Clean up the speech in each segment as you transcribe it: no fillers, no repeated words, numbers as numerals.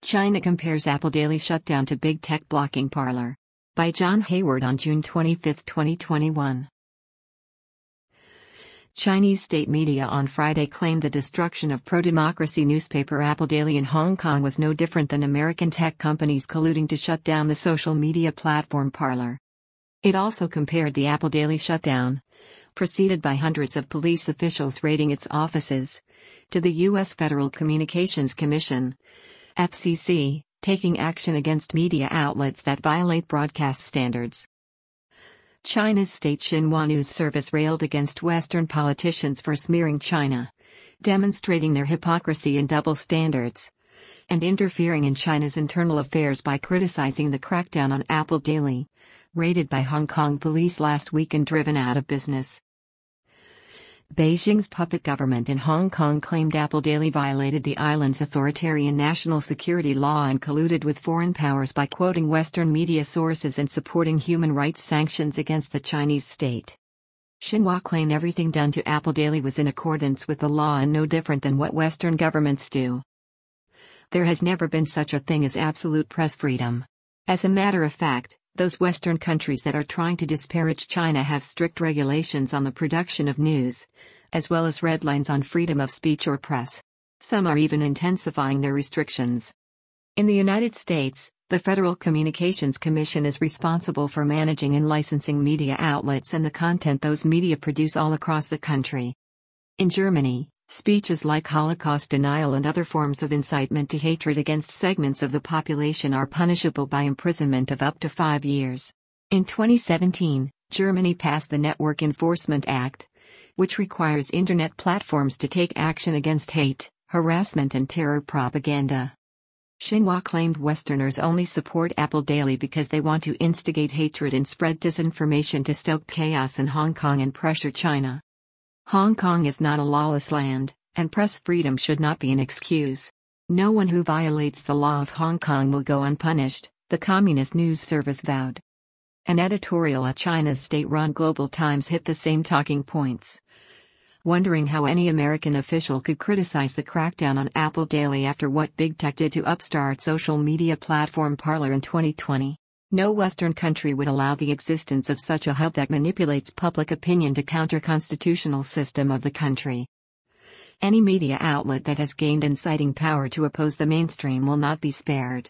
China compares Apple daily shutdown to big tech blocking Parler. By John Hayward on June 25, 2021. Chinese state media on Friday claimed the destruction of pro-democracy newspaper Apple Daily in Hong Kong was no different than American tech companies colluding to shut down the social media platform Parler. It also compared the Apple Daily shutdown, preceded by hundreds of police officials raiding its offices, to the U.S. Federal Communications Commission, FCC, taking action against media outlets that violate broadcast standards. China's state Xinhua News Service railed against Western politicians for smearing China, demonstrating their hypocrisy and double standards, and interfering in China's internal affairs by criticizing the crackdown on Apple Daily, raided by Hong Kong police last week and driven out of business. Beijing's puppet government in Hong Kong claimed Apple Daily violated the island's authoritarian national security law and colluded with foreign powers by quoting Western media sources and supporting human rights sanctions against the Chinese state. Xinhua claimed everything done to Apple Daily was in accordance with the law and no different than what Western governments do. There has never been such a thing as absolute press freedom. As a matter of fact, those Western countries that are trying to disparage China have strict regulations on the production of news, as well as red lines on freedom of speech or press. Some are even intensifying their restrictions. In the United States, the Federal Communications Commission is responsible for managing and licensing media outlets and the content those media produce all across the country. In Germany, speeches like Holocaust denial and other forms of incitement to hatred against segments of the population are punishable by imprisonment of up to 5 years. In 2017, Germany passed the Network Enforcement Act, which requires internet platforms to take action against hate, harassment and terror propaganda. Xinhua claimed Westerners only support Apple Daily because they want to instigate hatred and spread disinformation to stoke chaos in Hong Kong and pressure China. Hong Kong is not a lawless land, and press freedom should not be an excuse. No one who violates the law of Hong Kong will go unpunished, the Communist News Service vowed. An editorial at China's state-run Global Times hit the same talking points, wondering how any American official could criticize the crackdown on Apple Daily after what big tech did to upstart social media platform Parler in 2020. No Western country would allow the existence of such a hub that manipulates public opinion to counter constitutional system of the country. Any media outlet that has gained inciting power to oppose the mainstream will not be spared.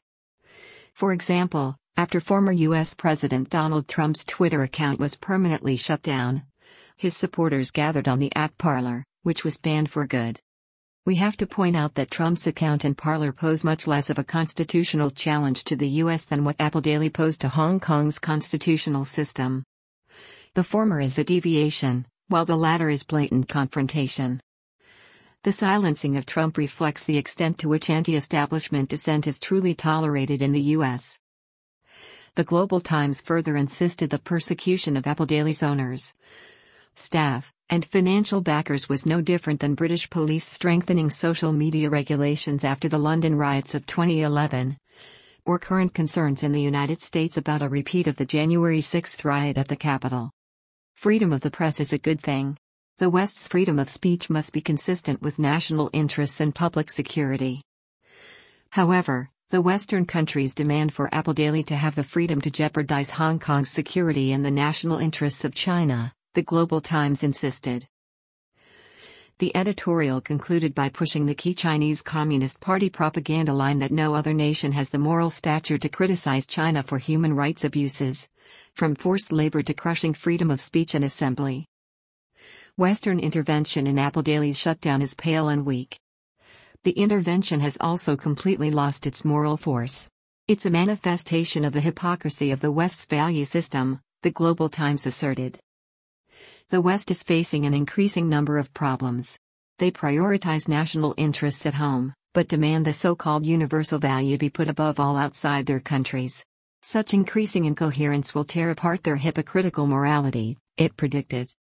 For example, after former U.S. President Donald Trump's Twitter account was permanently shut down, his supporters gathered on the app Parler, which was banned for good. We have to point out that Trump's account and Parler pose much less of a constitutional challenge to the U.S. than what Apple Daily posed to Hong Kong's constitutional system. The former is a deviation, while the latter is blatant confrontation. The silencing of Trump reflects the extent to which anti-establishment dissent is truly tolerated in the U.S. The Global Times further insisted the persecution of Apple Daily's owners, staff, and financial backers was no different than British police strengthening social media regulations after the London riots of 2011, or current concerns in the United States about a repeat of the January 6 riot at the Capitol. Freedom of the press is a good thing. The West's freedom of speech must be consistent with national interests and public security. However, the Western countries demand for Apple Daily to have the freedom to jeopardize Hong Kong's security and the national interests of China, the Global Times insisted. The editorial concluded by pushing the key Chinese Communist Party propaganda line that no other nation has the moral stature to criticize China for human rights abuses, from forced labor to crushing freedom of speech and assembly. Western intervention in Apple Daily's shutdown is pale and weak. The intervention has also completely lost its moral force. It's a manifestation of the hypocrisy of the West's value system, the Global Times asserted. The West is facing an increasing number of problems. They prioritize national interests at home, but demand the so-called universal value be put above all outside their countries. Such increasing incoherence will tear apart their hypocritical morality, it predicted.